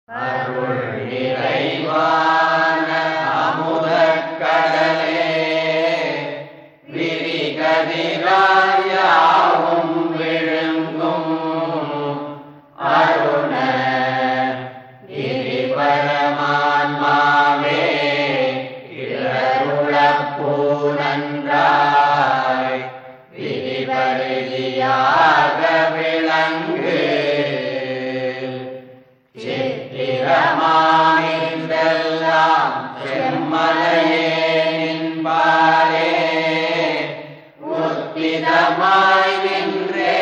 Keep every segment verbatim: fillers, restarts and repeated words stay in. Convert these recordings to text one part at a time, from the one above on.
அருள் நிறைவான அமுதக் கடலே விரிகதிராய் யாவும் விழுங்கும் அருண கிரிபரமான்மாவே இளருளப் பூநன்றாய் விரிபரிதியாக விளங்கு சித்திரமானெல்லாம் செம்மலையே நின்பாரே உத்திதமாய் நின்றே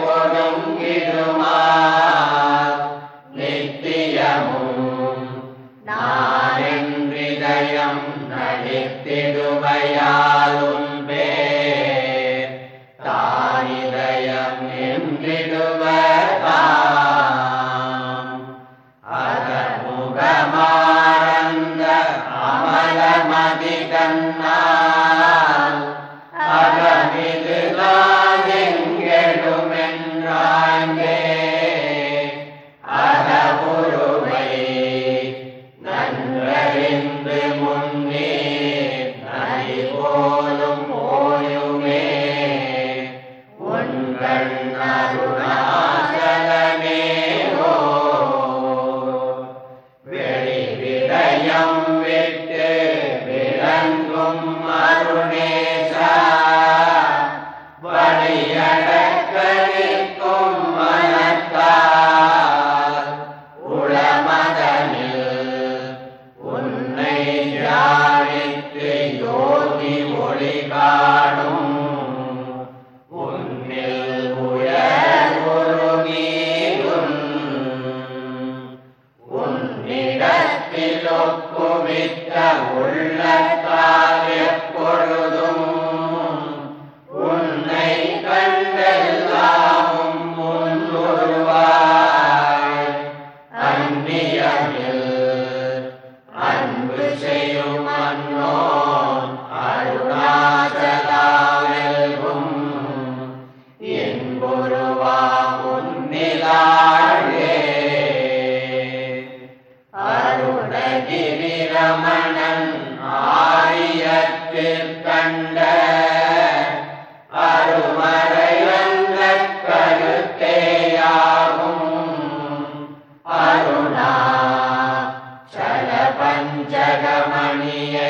ஒடுங்கிடுமார் நித்தியமும் நானென்றிதயம் நடித்திடுவையாலும் பேர் தானிதயம் என்றிடுவதாம் அகமுகமாரந்த அமலமதி கண்ணால் அகமிதுதான் எங்கெழுமென்றாங்கே அகவுருவை நன்றறிந்து முன்னீர் நதி போலும் ஓயுமே உங்கள் அருணாசலமே வெளிவிடயம் விட்டு விளங்கும் அருணேசா வழியடக்கலிக்கும் மனத்தால் உளமதனில் உன்னை தியானித்து யோகி ஒளி காணும் உன்னில் உயர் உருகீரும் உன்னிடத்தில் ஒப்புவித்த உள்ளத்தால் எப்பொழுதும் உன்னை கண்டெல்லாமும் முன்னுருவாய் அந்நியமில் அன்பு செய்யும் அன்னோன் அருணாசலாவெல்கும் என்பொருவா உன்னிலாழே அருணகிரிரமணன் ஆரியத்தில் கண்ட அருமறையந்த கருத்தேயாகும் அருணா சல பஞ்சகமணியை